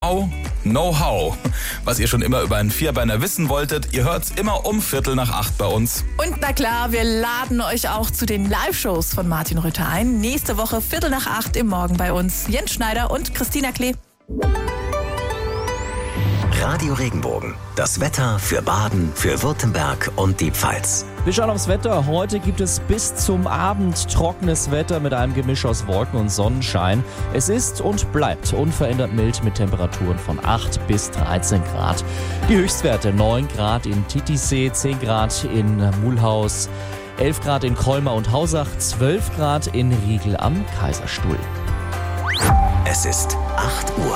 Now, Know-how. Was ihr schon immer über einen Vierbeiner wissen wolltet, ihr hört's immer um 7:45 bei uns. Und na klar, wir laden euch auch zu den Live-Shows von Martin Rütter ein. Nächste Woche 7:45 im Morgen bei uns. Jens Schneider und Christina Klee. Radio Regenbogen. Das Wetter für Baden, für Württemberg und die Pfalz. Wir schauen aufs Wetter. Heute gibt es bis zum Abend trockenes Wetter mit einem Gemisch aus Wolken und Sonnenschein. Es ist und bleibt unverändert mild mit Temperaturen von 8 bis 13 Grad. Die Höchstwerte 9 Grad in Titisee, 10 Grad in Mulhouse, 11 Grad in Colmar und Hausach, 12 Grad in Riegel am Kaiserstuhl. Es ist 8 Uhr.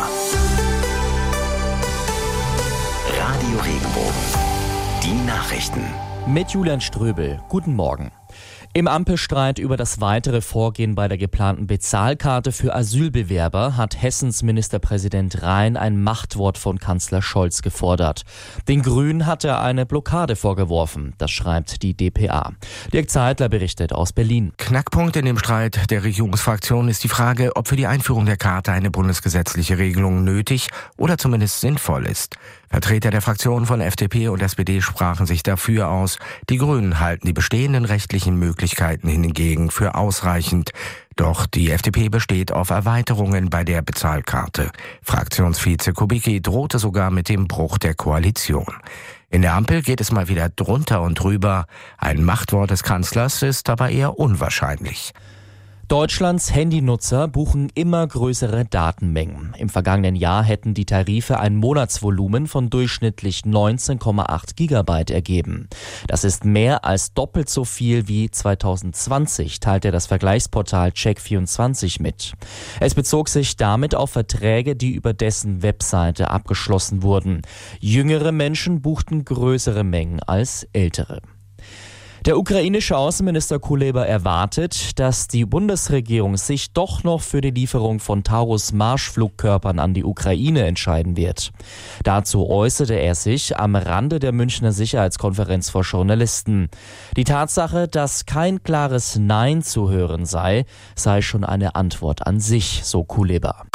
Radio Regenbogen. Die Nachrichten. Mit Julian Ströbel. Guten Morgen. Im Ampelstreit über das weitere Vorgehen bei der geplanten Bezahlkarte für Asylbewerber hat Hessens Ministerpräsident Rhein ein Machtwort von Kanzler Scholz gefordert. Den Grünen hat er eine Blockade vorgeworfen, das schreibt die dpa. Dirk Zeitler berichtet aus Berlin. Knackpunkt in dem Streit der Regierungsfraktion ist die Frage, ob für die Einführung der Karte eine bundesgesetzliche Regelung nötig oder zumindest sinnvoll ist. Vertreter der Fraktionen von FDP und SPD sprachen sich dafür aus. Die Grünen halten die bestehenden rechtlichen Möglichkeiten hingegen für ausreichend. Doch die FDP besteht auf Erweiterungen bei der Bezahlkarte. Fraktionsvize Kubicki drohte sogar mit dem Bruch der Koalition. In der Ampel geht es mal wieder drunter und drüber. Ein Machtwort des Kanzlers ist aber eher unwahrscheinlich. Deutschlands Handynutzer buchen immer größere Datenmengen. Im vergangenen Jahr hätten die Tarife ein Monatsvolumen von durchschnittlich 19,8 Gigabyte ergeben. Das ist mehr als doppelt so viel wie 2020, teilte das Vergleichsportal Check24 mit. Es bezog sich damit auf Verträge, die über dessen Webseite abgeschlossen wurden. Jüngere Menschen buchten größere Mengen als ältere. Der ukrainische Außenminister Kuleba erwartet, dass die Bundesregierung sich doch noch für die Lieferung von Taurus-Marschflugkörpern an die Ukraine entscheiden wird. Dazu äußerte er sich am Rande der Münchner Sicherheitskonferenz vor Journalisten. Die Tatsache, dass kein klares Nein zu hören sei schon eine Antwort an sich, so Kuleba.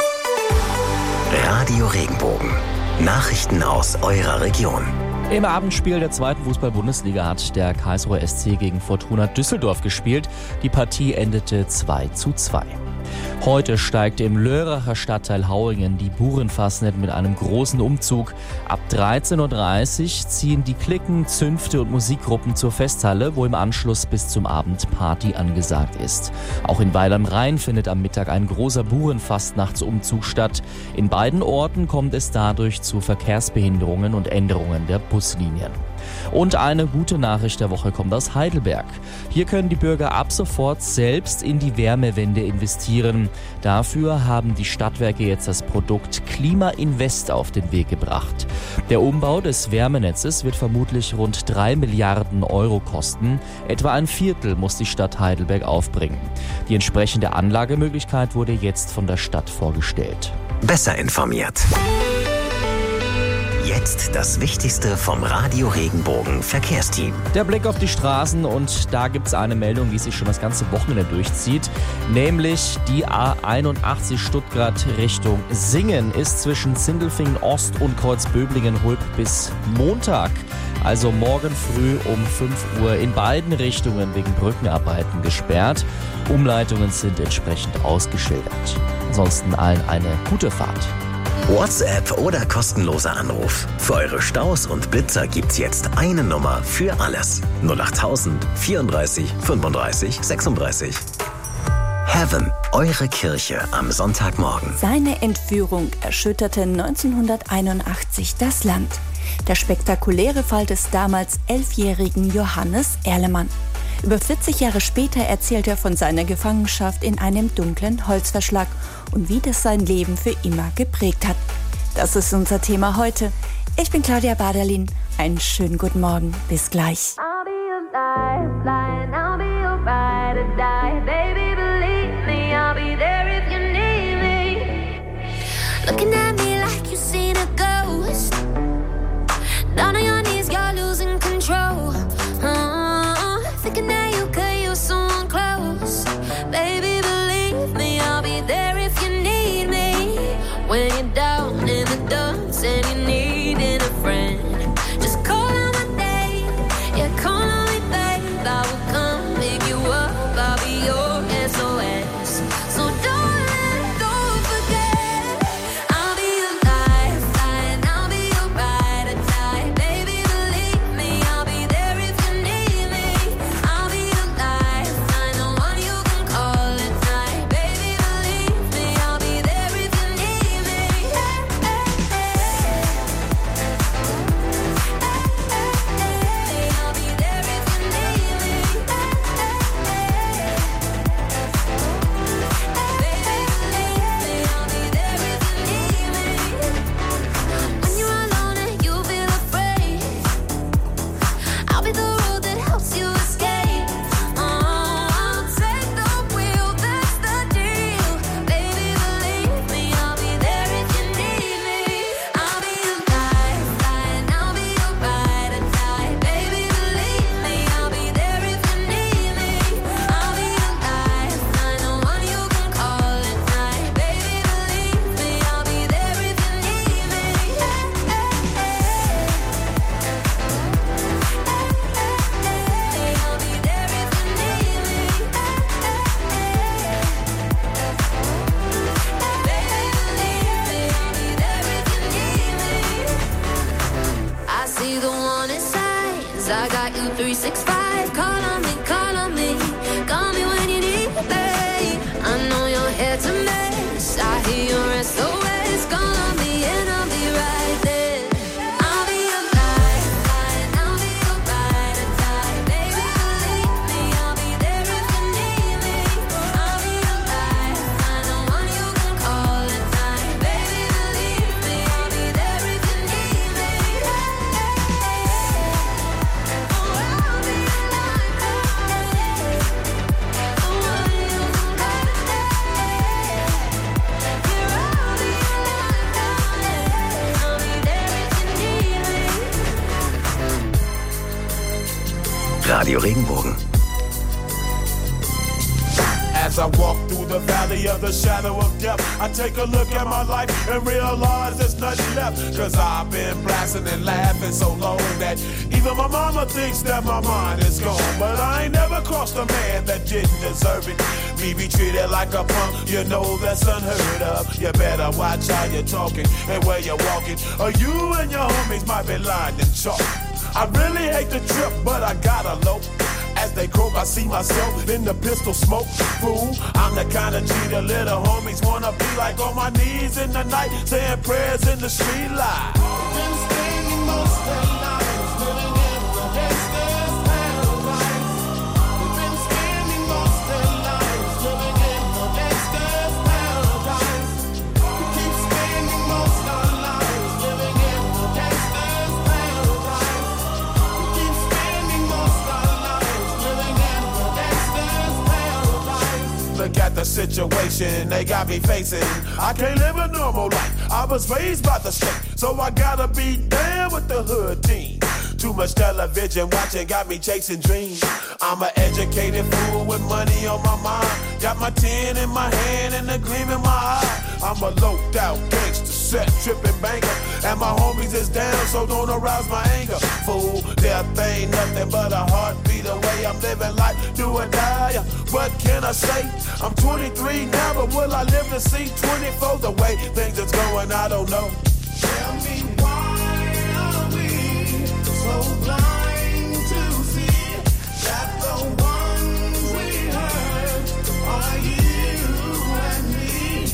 Radio Regenbogen. Nachrichten aus eurer Region. Im Abendspiel der zweiten Fußball-Bundesliga hat der Karlsruher SC gegen Fortuna Düsseldorf gespielt. Die Partie endete 2:2. Heute steigt im Lörracher Stadtteil Hauingen die Burenfastnet mit einem großen Umzug. Ab 13:30 Uhr ziehen die Cliquen, Zünfte und Musikgruppen zur Festhalle, wo im Anschluss bis zum Abend Party angesagt ist. Auch in Weil am Rhein findet am Mittag ein großer Burenfastnachtsumzug statt. In beiden Orten kommt es dadurch zu Verkehrsbehinderungen und Änderungen der Buslinien. Und eine gute Nachricht der Woche kommt aus Heidelberg. Hier können die Bürger ab sofort selbst in die Wärmewende investieren. Dafür haben die Stadtwerke jetzt das Produkt Klimainvest auf den Weg gebracht. Der Umbau des Wärmenetzes wird vermutlich rund 3 Milliarden Euro kosten. Etwa ein Viertel muss die Stadt Heidelberg aufbringen. Die entsprechende Anlagemöglichkeit wurde jetzt von der Stadt vorgestellt. Besser informiert. Jetzt das Wichtigste vom Radio Regenbogen Verkehrsteam. Der Blick auf die Straßen, und da gibt es eine Meldung, die sich schon das ganze Wochenende durchzieht. Nämlich die A81 Stuttgart Richtung Singen ist zwischen Sindelfingen Ost und Kreuzböblingen-Hulb bis Montag, also morgen früh um 5 Uhr, in beiden Richtungen wegen Brückenarbeiten gesperrt. Umleitungen sind entsprechend ausgeschildert. Ansonsten allen eine gute Fahrt. WhatsApp oder kostenloser Anruf. Für eure Staus und Blitzer gibt's jetzt eine Nummer für alles. 08000 34 35 36. Heaven, eure Kirche am Sonntagmorgen. Seine Entführung erschütterte 1981 das Land. Der spektakuläre Fall des damals 11-jährigen Johannes Erlemann. Über 40 Jahre später erzählt er von seiner Gefangenschaft in einem dunklen Holzverschlag und wie das sein Leben für immer geprägt hat. Das ist unser Thema heute. Ich bin Claudia Baderlin. Einen schönen guten Morgen. Bis gleich. I'll be alive, flying, I'll be your ride or die. Baby, believe me, I'll be there if you need me. Looking at me like you've seen a ghost. Down on your knees, you're losing control. Thinking that you could use someone close. Baby, believe me, I'll be there if you need me. When you're down in the dark. 'cause I got you 365. Call on me, call me when you need me, babe. I know your head's a mess, I hear your SOS. Call on me and I'll be right there. I'll be your lifeline, I'll be your ride or die. Baby, believe me, I'll be there if you need me. I'll be your lifeline, the one you can call at night. Baby, believe me, I'll be there if you need me. Oh, I'll be your lifeline, the one you can call at night. Yeah, I'll be your lifeline, I'll be there if you need me. Radio Regenbogen. As I walk through the valley of the shadow of death, I take a look at my life and realize there's nothing left. 'Cause I've been blasting and laughing so long that even my mama thinks that my mind is gone. But I ain't never crossed a man that didn't deserve it. Me be treated like a punk, you know that's unheard of. You better watch how you're talking and where you're walking, or you and your homies might be lined in chalk. I really hate the trip, but I gotta low. As they croak, I see myself in the pistol smoke. Fool, I'm the kind of G the little homies wanna be like, on my knees in the night, saying prayers in the street light. Been spending most of their lives living in the gangster's paradise. We've been spending most of their lives living in the gangster's paradise. We keep spending most of our lives living in the gangster's paradise. We keep spending most of our lives living in the gangster's paradise. Look at the situation they got me facing. I can't live a normal life. I was raised by the state, so I gotta be down with the hood team. Too much television watching got me chasing dreams. I'm an educated fool with money on my mind. Got my 10 in my hand and a gleam in my eye. I'm a loped out gangster, set tripping banker, and my homies is down, so don't arouse my anger. Fool, death ain't nothing but a heartbeat away. I'm living life, do or die. What can I say? I'm 23 now, but will I live to see 24? The way things is going, I don't know. Tell me why are we so blind to see that the ones we hurt are you and me?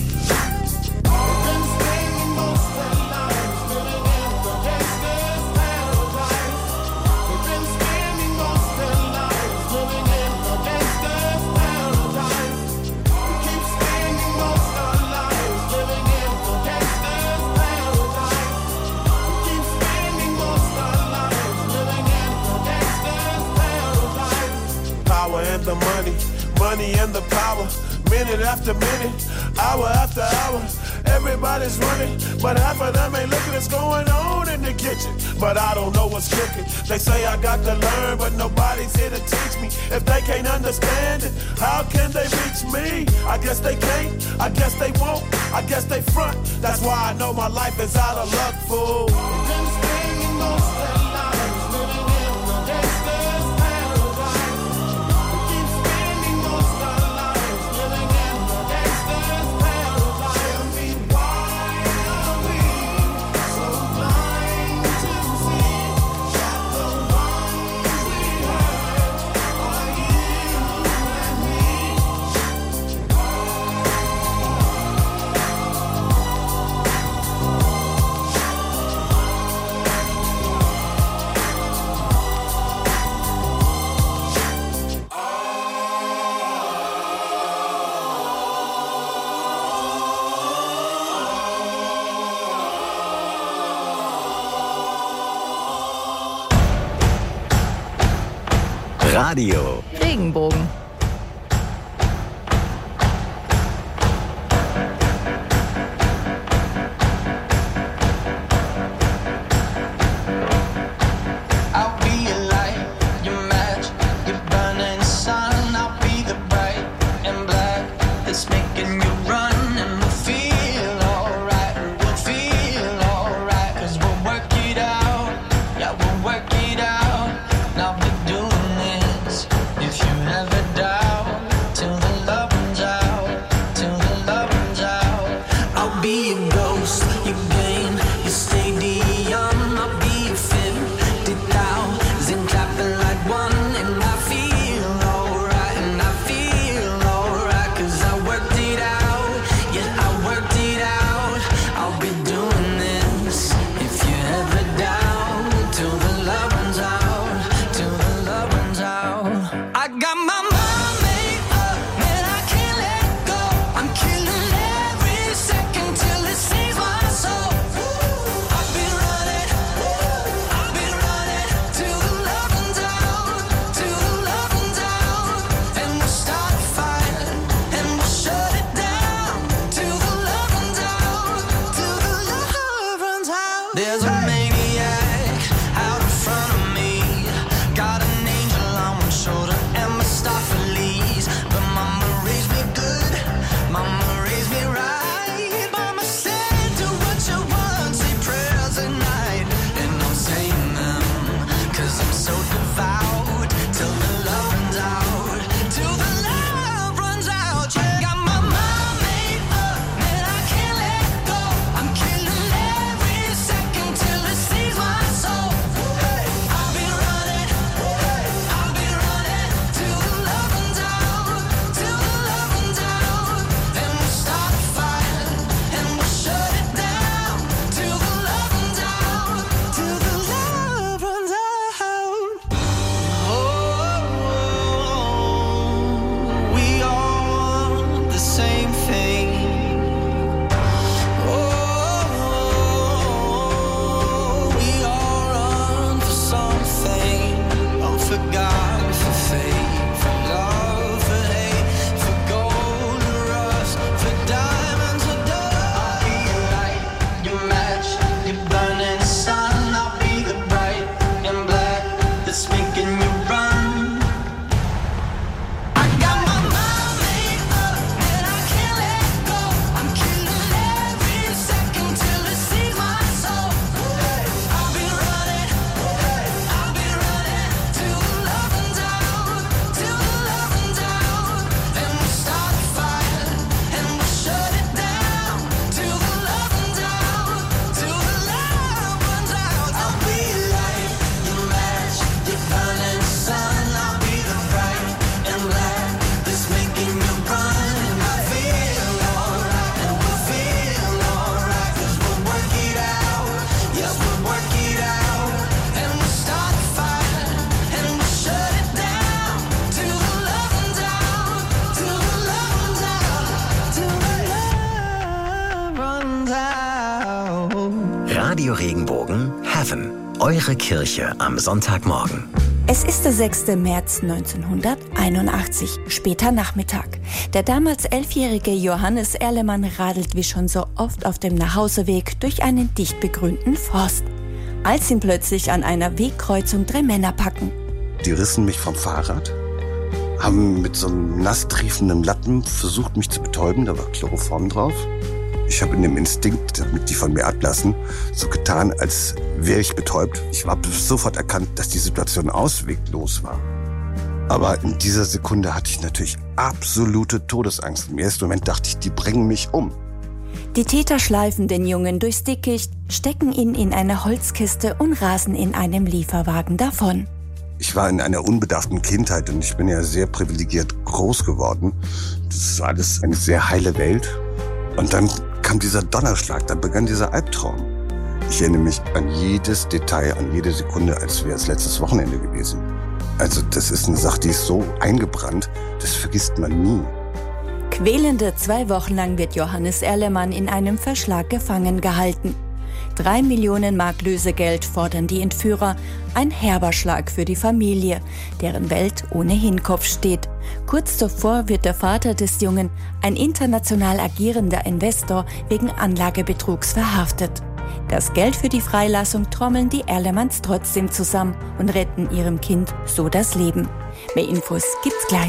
We've been spending most of our lives living in the gangster's paradise. We've been spending most of our lives living in the gangster's paradise. We keep spending most of our lives living in the gangster's paradise. We keep spending most of our lives living in the gangster's paradise. Power and the money and the power. Minute after minute, hour after hour, everybody's running, but half of them ain't looking what's going on in the kitchen. But I don't know what's cooking. They say I got to learn, but nobody's here to teach me. If they can't understand it, how can they reach me? I guess they can't, I guess they won't, I guess they front. That's why I know my life is out of luck, fool. We've been spending most of our lives living in the gangster's paradise. We keep spending most of our lives living in the gangster's paradise. Tell me why are we so blind to see that the ones we hurt are you and me? Radio Regenbogen. I'll be your light, your match, your burning sun. I'll be the bright and black that's making you run. And we'll feel alright, we'll feel alright. 'Cause we'll work it out, yeah, we'll work it out. Now we're doing this, if you ever die. There's a maniac out in front of me. Got an angel on one shoulder and Mephistopheles. But mama raised me good, mama raised me right. Mama said do what you want, say prayers at night. And I'm saying them, 'cause I'm so devout. Till the love runs out, till the love runs out. Yeah, got my mind made up and I can't let go. I'm killing every second till it sees my soul. Hey, I'll be running till the love runs out, till the love runs out. Then we'll start a fire and we'll shut it down till the love runs out, till the love runs out. We all want the same thing. We all run for something. Oh, for God, for faith, for love, for hate, for gold or rust, for diamonds or dust. I'll be your light, your match, your burning sun. I'll be the bright and black that's making you run. I got my mind made up and I can't let go. I'm killing every second till it sees my soul. I'll be running till the love runs out, till the love runs out. Then we'll start a fire and we'll shut it down till the love runs out, till the love runs out. I'll be your light, your match, your burning sun. I'll be the bright and black that's making you run. And I feel alright, and we'll feel alright, 'cause we'll work it out. Yes, we'll work it out. And we'll start a fire and we'll shut it down till the love runs out, till the love runs out, till the love runs out. Radio Regenbogen Heaven. Eure Kirche am Sonntagmorgen. Es ist der 6. März 1981, später Nachmittag. Der damals 11-jährige Johannes Erlemann radelt wie schon so oft auf dem Nachhauseweg durch einen dicht begrünten Forst. Als ihn plötzlich an einer Wegkreuzung 3 Männer packen. Die rissen mich vom Fahrrad, haben mit so einem nass triefenden Lappen versucht, mich zu betäuben. Da war Chloroform drauf. Ich habe in dem Instinkt, damit die von mir ablassen, so getan, als wäre ich betäubt. Ich habe sofort erkannt, dass die Situation ausweglos war. Aber in dieser Sekunde hatte ich natürlich absolute Todesangst. Im ersten Moment dachte ich, die bringen mich um. Die Täter schleifen den Jungen durchs Dickicht, stecken ihn in eine Holzkiste und rasen in einem Lieferwagen davon. Ich war in einer unbedarften Kindheit und ich bin ja sehr privilegiert groß geworden. Das ist alles eine sehr heile Welt. Und dann kam dieser Donnerschlag, dann begann dieser Albtraum. Ich erinnere mich an jedes Detail, an jede Sekunde, als wäre es letztes Wochenende gewesen. Also das ist eine Sache, die ist so eingebrannt, das vergisst man nie. Quälende 2 Wochen lang wird Johannes Erlemann in einem Verschlag gefangen gehalten. 3 Millionen Mark Lösegeld fordern die Entführer, ein herber Schlag für die Familie, deren Welt ohnehin Kopf steht. Kurz zuvor wird der Vater des Jungen, ein international agierender Investor, wegen Anlagebetrugs verhaftet. Das Geld für die Freilassung trommeln die Erlemanns trotzdem zusammen und retten ihrem Kind so das Leben. Mehr Infos gibt's gleich.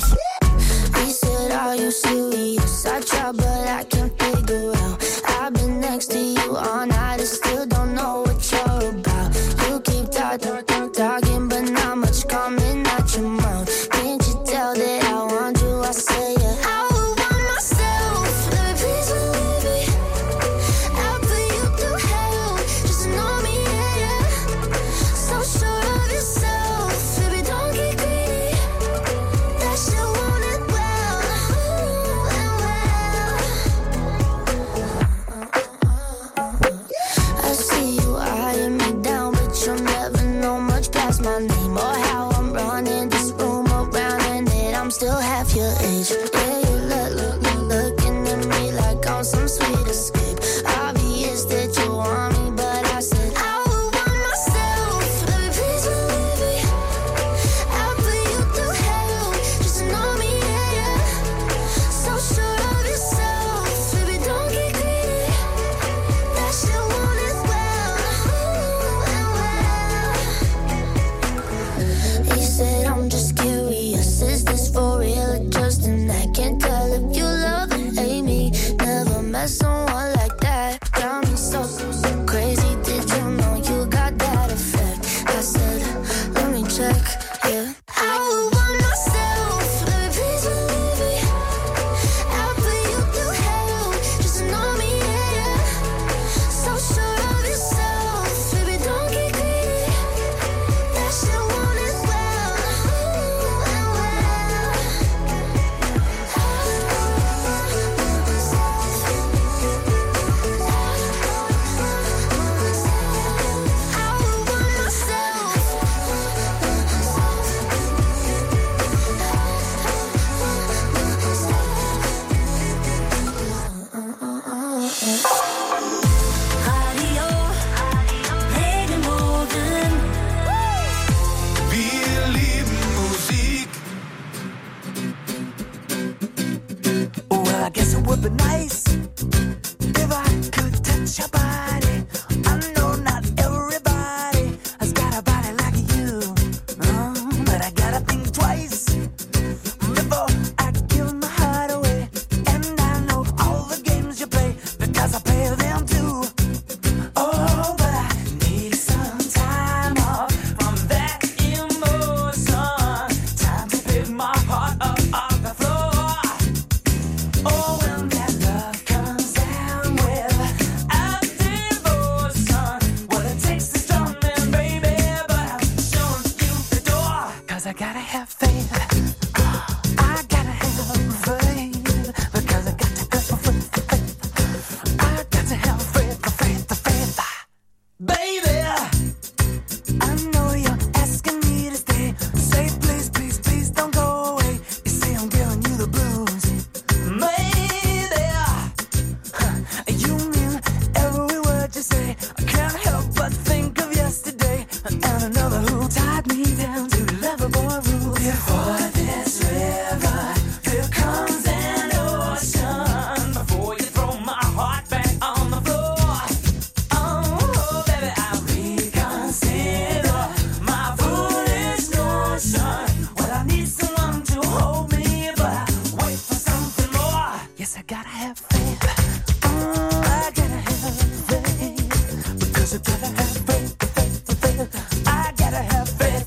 have faith. I gotta have faith. Because I got to have faith. I got to have faith. Baby, I know you're asking me to stay. Say please, please, please don't go away. You say I'm giving you the blues. Maybe you mean every word you say. I can't help but think of yesterday and another who tied me down to lovable rules. Before this river, here comes an ocean. Before you throw my heart back on the floor. Oh, baby, I reconsider my foolish notion. Well, I need someone to hold me, but I wait for something more. Yes, I gotta have faith. I gotta have faith. Because I gotta have faith. I gotta have faith.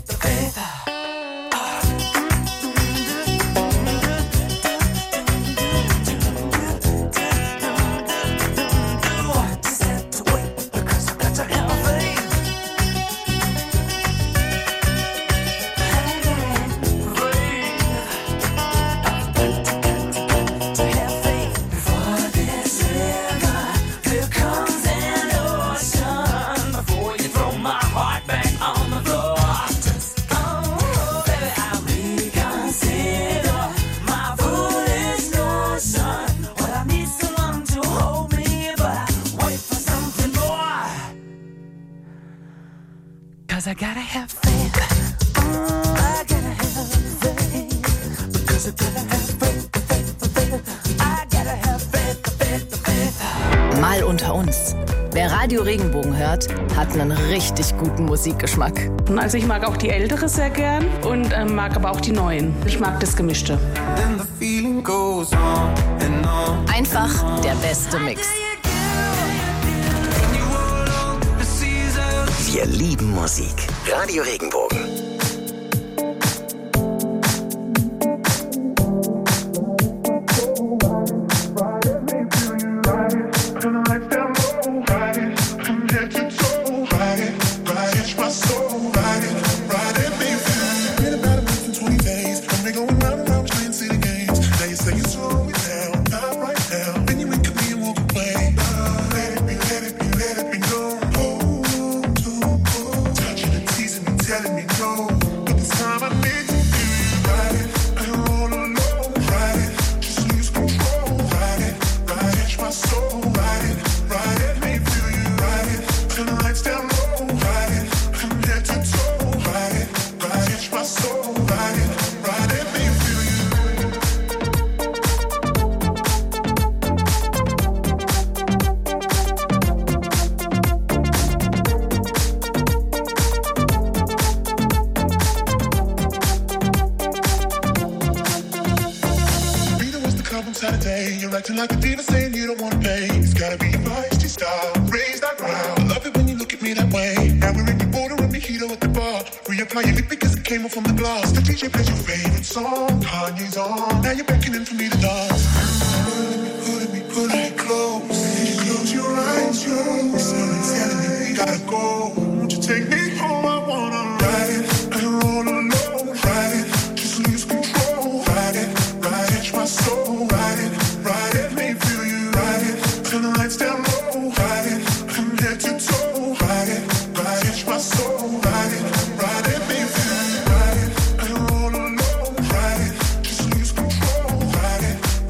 Just have to wait because I got to have faith. To have faith. Before this river, here comes an ocean. Before you throw my heart back on the floor. Oh, baby, I reconsider my foolish notion. Well, I need someone to hold me, but I wait for something more. 'Cause I gotta have faith. I gotta have faith. Because I gotta have faith. I gotta have faith. Mal unter uns. Wer Radio Regenbogen hört, hat einen richtig guten Musikgeschmack. Also ich mag auch die Ältere sehr gern und mag aber auch die Neuen. Ich mag das Gemischte. Einfach der beste Mix. Wir lieben Musik. Radio Regenbogen. Like a diva saying you don't wanna pay. It's gotta be feisty style. Raise that ground. I love it when you look at me that way. Now we're in the border and mojito at the bar. Reapply your lip because it came off from the glass. The DJ plays your favorite song. Kanye's on. Now you're beckoning for me to dance. Put me close. Close your eyes, someone's telling me we gotta go. Won't you take me home? I wanna ride it. I don't roll alone. Ride it. Just lose control. Ride it. Catch my soul. Ride it. Ride it, let me feel you. Ride it, turn the lights down low. Ride it, from head to toe. Ride it, catch my soul. Ride it, let me feel you. Ride it, I don't roll alone. Ride it, just lose control. Ride it,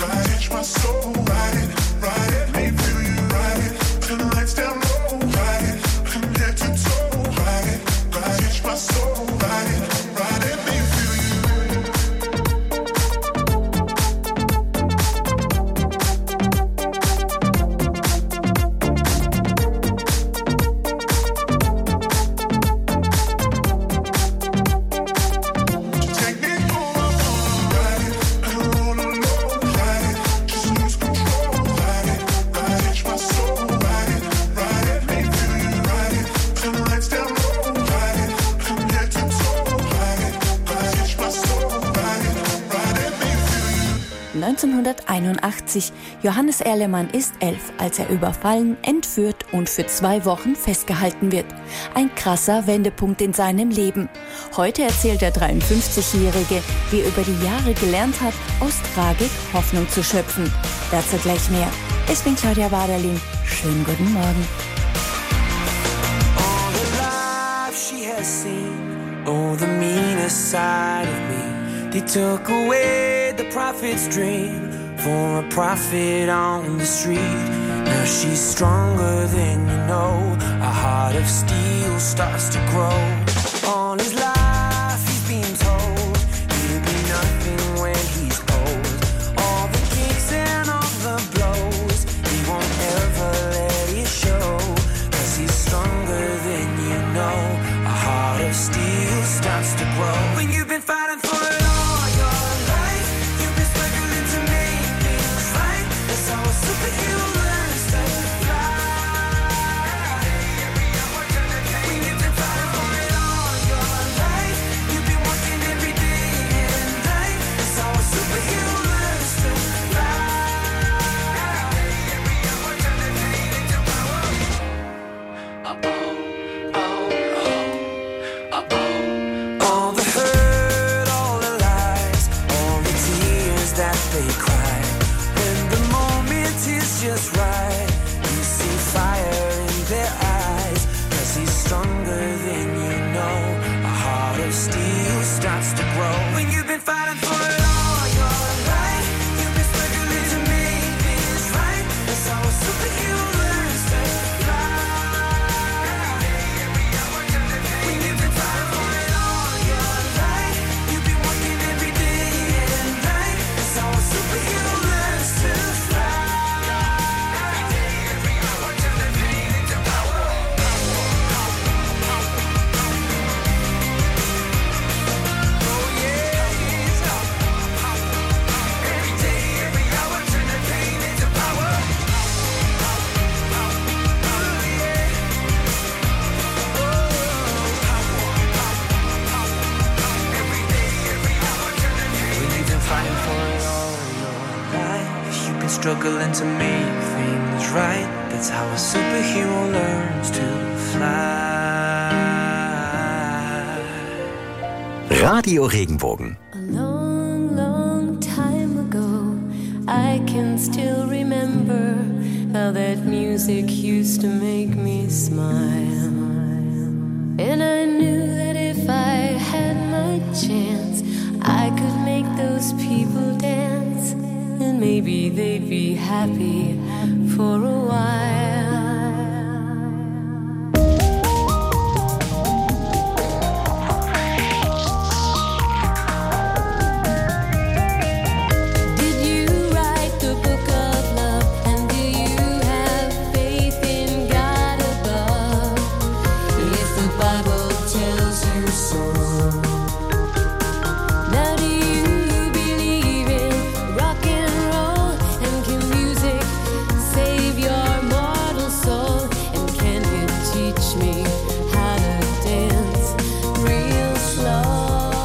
1981. Johannes Erlemann ist 11, als er überfallen, entführt und für 2 Wochen festgehalten wird. Ein krasser Wendepunkt in seinem Leben. Heute erzählt der 53-Jährige, wie er über die Jahre gelernt hat, aus Tragik Hoffnung zu schöpfen. Dazu gleich mehr. Ich bin Claudia Waderlin. Schönen guten Morgen. All the life she has seen, oh, the meanest side of me. They took away the prophet's dream for a prophet on the street. Now she's stronger than you know. A heart of steel starts to grow. All his life he's been told he'll be nothing when he's old. All the kicks and all the blows, he won't ever let it show. 'Cause he's stronger than you know. A heart of steel starts to grow. When you've been fighting for it all your life, you've been struggling to make things right. That's how a superhero learns to fly. When you've been fighting for it all your life, you've been working every day and night. That's how a superhero learns to fly. All the hurt, all the lies, all the tears that they cry. When the moment is just right, you see fire in their eyes. 'Cause he's stronger than you know. A heart of steel starts to grow. When you've been fighting for it all your life, you've been struggling to make things right. That's how a superhero learns to fly. When you've been fighting for it all your life, you've been working every day and night. That's how a superhero learns to fly. Oh yeah, every day, every hour, turn the pain into power. Oh yeah. When you've been fighting for it all your life, you've been struggling to make things right. That's how a superhero learns to fly. Radio Regenbogen. A long, long time ago, I can still remember how that music used to make me smile. And I knew that if I had my chance, I could make those people dance. And maybe they'd be happy for a while. Did you write the book of love? And do you have faith in God above? Yes, the Bible tells you so. Now do you believe in rock and roll? And can music save your mortal soul? And can you teach me how to dance real slow?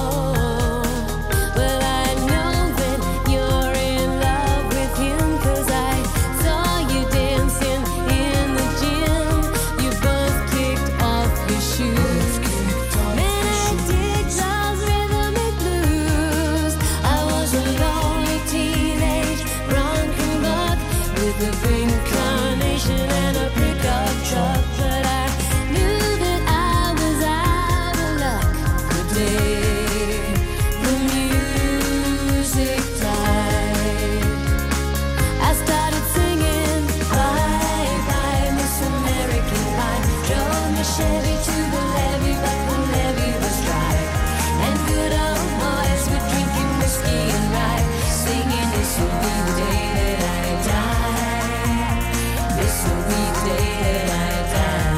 Well, I know that you're in love with him, 'cause I saw you dancing in the gym. You both kicked off your shoes. Man, I dig those rhythm and blues. I was a lonely teenage bronco buck with a pink carnation and a pickup truck. But I knew that I was out of luck the day the music died. I started singing bye bye Miss American Pie. Drove my Chevy to the levee, but the levee was dry. And good old boys were drinking whiskey and rye, singing this will be the day that I die. This will be the day that I die.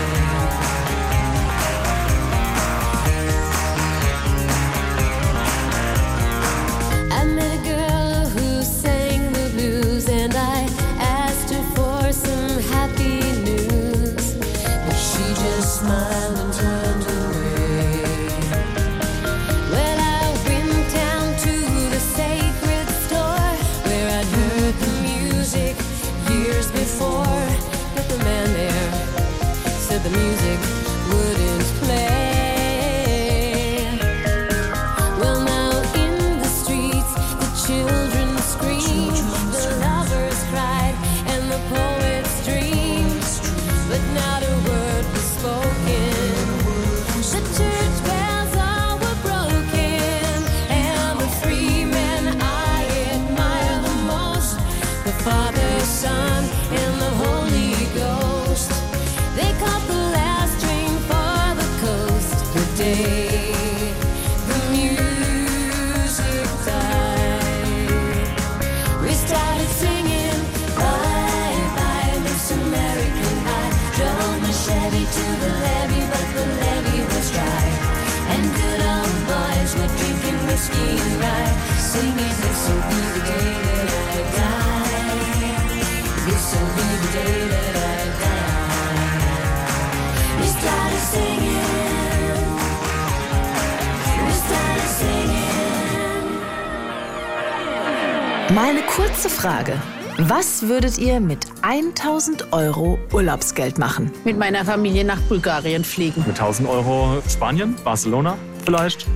I met a girl who sang the blues, and I asked her for some happy news, but she just smiled and turned away. Well, I went down to the sacred store music wouldn't play. Well, now in the streets, the children screamed, the lovers cried, and the poets dreamed, but not a word was spoken. The church bells all were broken, and the free men I admire the most, the Father, Son, and the Holy Ghost. They caught the last train for the coast. The day the music died, we started singing, bye bye Miss American Pie. Drove my Chevy to the levee, but the levee was dry, and good old boys were drinking whiskey and rye, singing, this'll be the day that I die. This'll be the day that I die. We started singing. We started singing. Mal eine kurze Frage. Was würdet ihr mit 1.000 € Urlaubsgeld machen? Mit meiner Familie nach Bulgarien fliegen. Mit 1.000 € Spanien, Barcelona vielleicht.